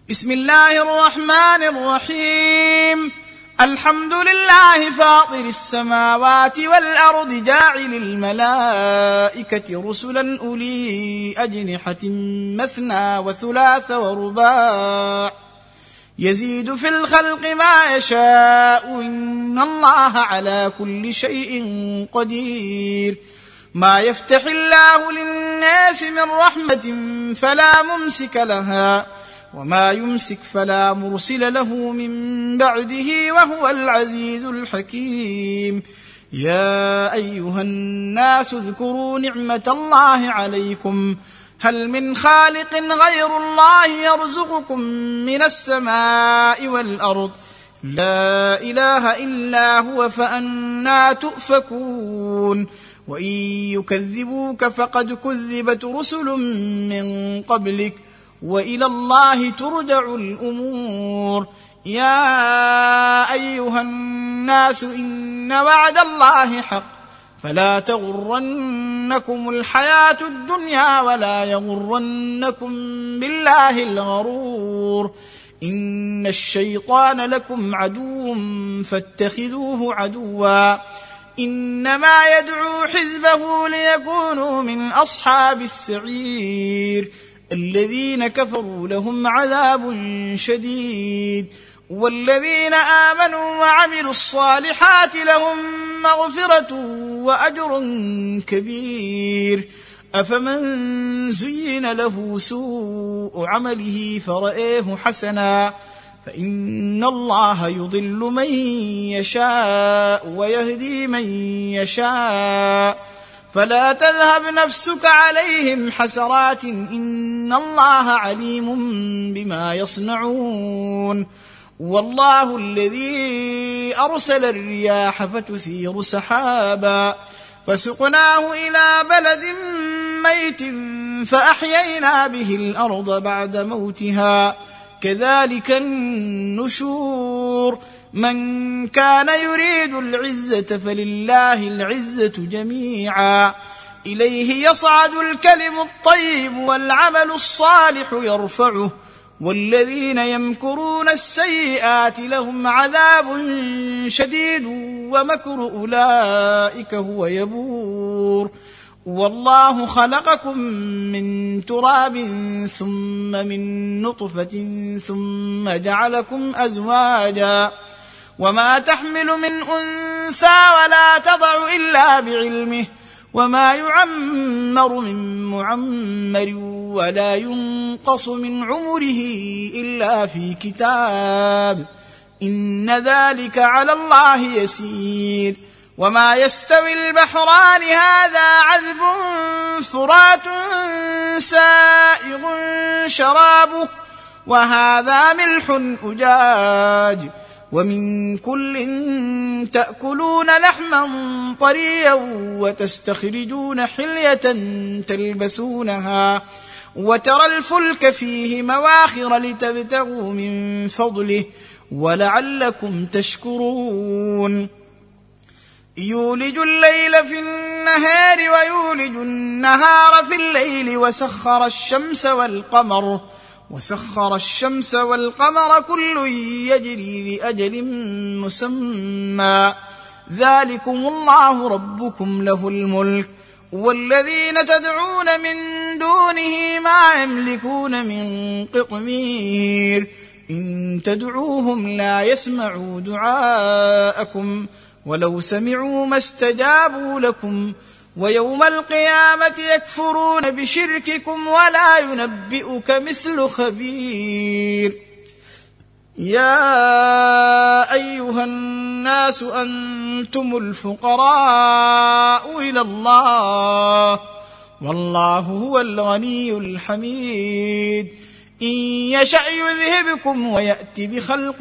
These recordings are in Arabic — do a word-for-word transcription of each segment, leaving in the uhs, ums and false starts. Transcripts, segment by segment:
بسم الله الرحمن الرحيم. الحمد لله فاطر السماوات والأرض جاعل الملائكة رسلا أولي أجنحة مثنى وثلاث ورباع يزيد في الخلق ما يشاء إن الله على كل شيء قدير. ما يفتح الله للناس من رحمة فلا ممسك لها وما يمسك فلا مرسل له من بعده وهو العزيز الحكيم. يا أيها الناس اذكروا نعمة الله عليكم هل من خالق غير الله يرزقكم من السماء والأرض لا إله إلا هو فأنى تؤفكون. وإن يكذبوك فقد كذبت رسل من قبلك وإلى الله ترجع الأمور. يا أيها الناس إن وعد الله حق فلا تغرنكم الحياة الدنيا ولا يغرنكم بالله الغرور. إن الشيطان لكم عدو فاتخذوه عدوا إنما يدعو حزبه ليكونوا من أصحاب السعير. الذين كفروا لهم عذاب شديد والذين آمنوا وعملوا الصالحات لهم مغفرة وأجر كبير. أفمن زين له سوء عمله فرآه حسنا فإن الله يضل من يشاء ويهدي من يشاء فلا تذهب نفسك عليهم حسرات إن الله عليم بما يصنعون. والله الذي أرسل الرياح فتثير سحابا فسقناه إلى بلد ميت فأحيينا به الأرض بعد موتها كذلك النشور. من كان يريد العزة فلله العزة جميعا إليه يصعد الكلم الطيب والعمل الصالح يرفعه والذين يمكرون السيئات لهم عذاب شديد ومكر أولئك هو يبور. والله خلقكم من تراب ثم من نطفة ثم جعلكم أزواجا وما تحمل من أنثى ولا تضع إلا بعلمه وما يعمر من معمر ولا ينقص من عمره إلا في كتاب إن ذلك على الله يسير. وما يستوي البحران هذا عذب فرات سائغ شرابه وهذا ملح أجاج ومن كل تأكلون لحما طريا وتستخرجون حلية تلبسونها وترى الفلك فيه مواخر لتبتغوا من فضله ولعلكم تشكرون. يولج الليل في النهار ويولج النهار في الليل وسخر الشمس والقمر وسخر الشمس والقمر كل يجري لأجل مسمى ذلكم الله ربكم له الملك والذين تدعون من دونه ما يملكون من قطمير إن تدعوهم لا يسمعوا دعاءكم ولو سمعوا ما استجابوا لكم ويوم القيامة يكفرون بشرككم ولا ينبئك مثل خبير. يا أيها الناس أنتم الفقراء إلى الله والله هو الغني الحميد. إن يشأ يذهبكم ويأتي بخلق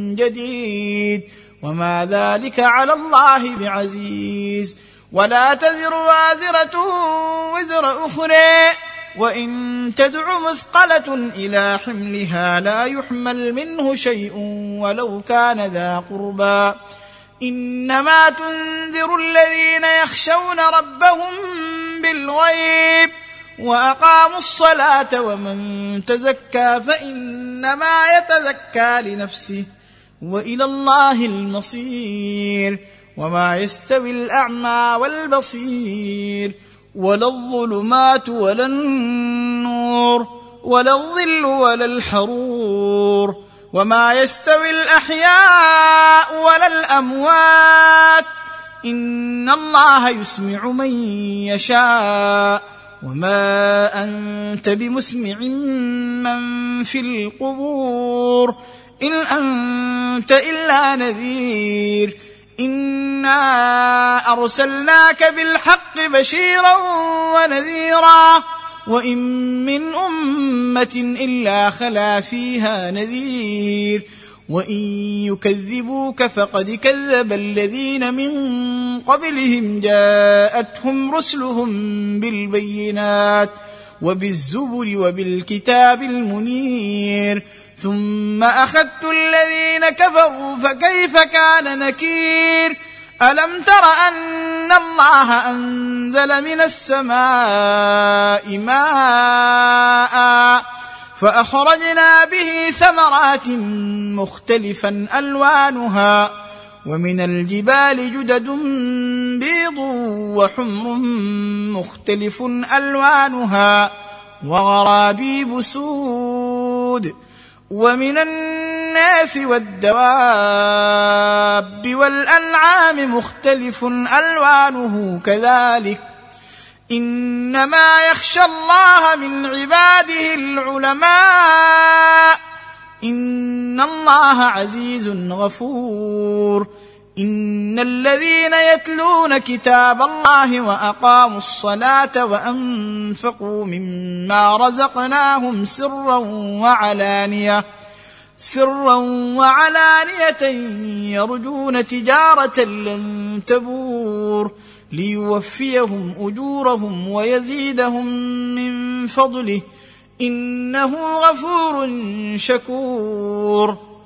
جديد وما ذلك على الله بعزيز. ولا تزر وازرة وزر أخرى وإن تدع مثقلة إلى حملها لا يحمل منه شيء ولو كان ذا قربى إنما تنذر الذين يخشون ربهم بالغيب وأقاموا الصلاة ومن تزكى فإنما يتزكى لنفسه وإلى الله المصير. وما يستوي الأعمى والبصير ولا الظلمات ولا النور ولا الظل ولا الحرور. وما يستوي الأحياء ولا الأموات إن الله يسمع من يشاء وما أنت بمسمع من في القبور إن أنت إلا نذير. إنا أرسلناك بالحق بشيرا ونذيرا وإن من أمة إلا خلا فيها نذير. وإن يكذبوك فقد كذب الذين من قبلهم جاءتهم رسلهم بالبينات وبالزبر وبالكتاب المنير ثم أخذت الذين كفروا فكيف كان نكير. ألم تر أن الله أنزل من السماء ماء فأخرجنا به ثمرات مختلفا ألوانها ومن الجبال جدد بيض وحمر مختلف ألوانها وغرابيب سود. ومن الناس والدواب والأنعام مختلف ألوانه كذلك إنما يخشى الله من عباده العلماء إن الله عزيز غفور. إن الذين يتلون كتاب الله وأقاموا الصلاة وأنفقوا مما رزقناهم سرا وعلانية سرا وعلانية يرجون تجارة لن تبور ليوفيهم أجورهم ويزيدهم من فضله إنه غفور شكور.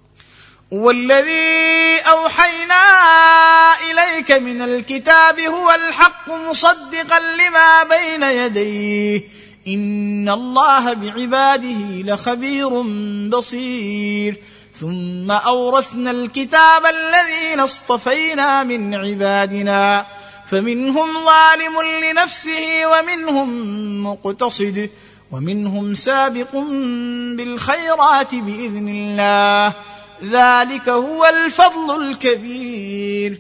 والذي أوحينا إليك من الكتاب هو الحق مصدقا لما بين يديه إن الله بعباده لخبير بصير. ثم أورثنا الكتاب الذين اصطفينا من عبادنا فمنهم ظالم لنفسه ومنهم مقتصد ومنهم سابق بالخيرات بإذن الله ذلك هو الفضل الكبير.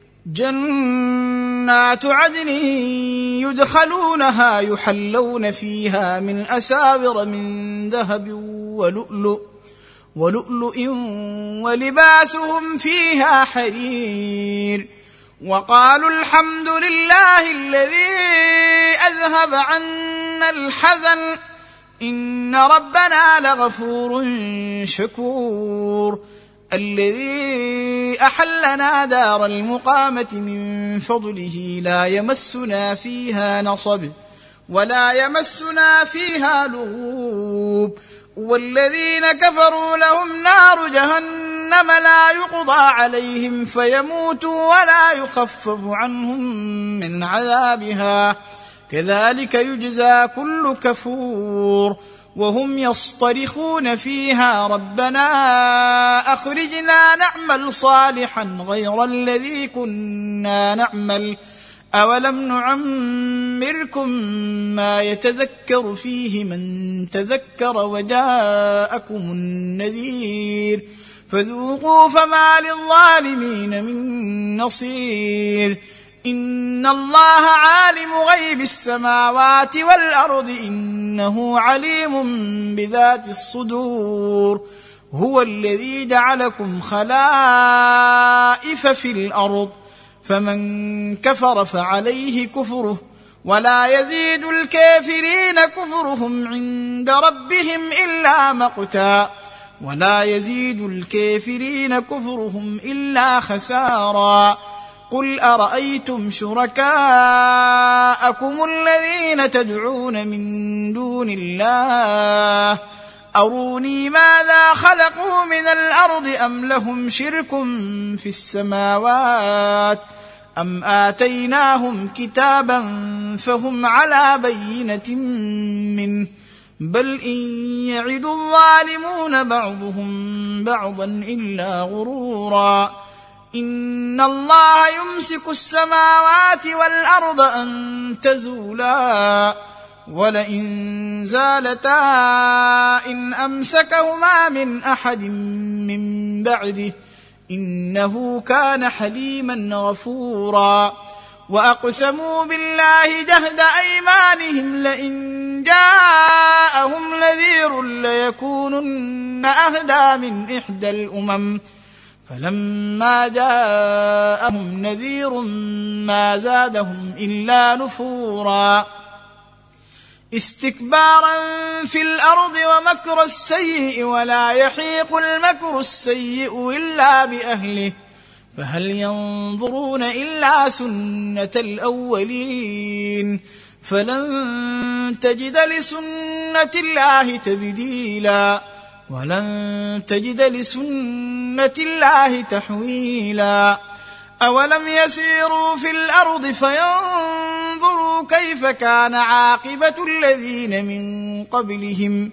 جنات عدن يدخلونها يحلون فيها من أساور من ذهب ولؤلؤ ولؤلؤ ولباسهم فيها حرير. وقالوا الحمد لله الذي أذهب عنا الحزن إن ربنا لغفور شكور. الذي أحلنا دار المقامة من فضله لا يمسنا فيها نصب ولا يمسنا فيها لغوب. والذين كفروا لهم نار جهنم لا يقضى عليهم فيموتوا ولا يخفف عنهم من عذابها كذلك يجزى كل كفور. وهم يصطرخون فيها ربنا أخرجنا نعمل صالحا غير الذي كنا نعمل أولم نعمركم ما يتذكر فيه من تذكر وجاءكم النذير فذوقوا فما للظالمين من نصير. إن الله عالم غيب السماوات والأرض إنه عليم بذات الصدور. هو الذي جعلكم خلائف في الأرض فمن كفر فعليه كفره ولا يزيد الكافرين كفرهم عند ربهم إلا مقتا ولا يزيد الكافرين كفرهم إلا خسارا. قل أرأيتم شركاءكم الذين تدعون من دون الله أروني ماذا خلقوا من الأرض أم لهم شرك في السماوات أم آتيناهم كتابا فهم على بينة منه بل إن يعد الظالمون بعضهم بعضا إلا غرورا إن الله يمسك السماوات والأرض أن تزولا ولئن زالتا إن أمسكهما من أحد من بعده إنه كان حليما غفورا وأقسموا بالله جهد أيمانهم لئن جاءهم نذير ليكونن أهدى من إحدى الأمم فلما جاءهم نذير ما زادهم إلا نفورا استكبارا في الأرض ومكر السيء ولا يحيق المكر السيء إلا بأهله فهل ينظرون إلا سنة الأولين فلن تجد لسنة الله تبديلا ولن تجد لسنة الله تحويلا أولم يسيروا في الأرض فينظروا كيف كان عاقبة الذين من قبلهم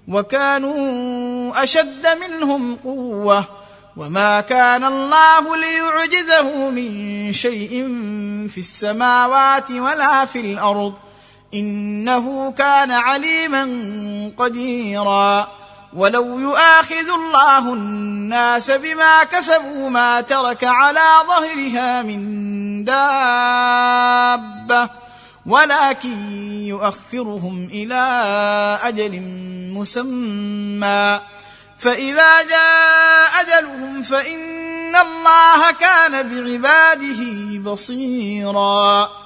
وكانوا أشد منهم قوة وما كان الله ليعجزه من شيء في السماوات ولا في الأرض إنه كان عليما قديرا ولو يؤاخذ الله الناس بما كسبوا ما ترك على ظهرها من دابة ولكن يؤخرهم إلى أجل مسمى فإذا جاء أجلهم فإن الله كان بعباده بصيرا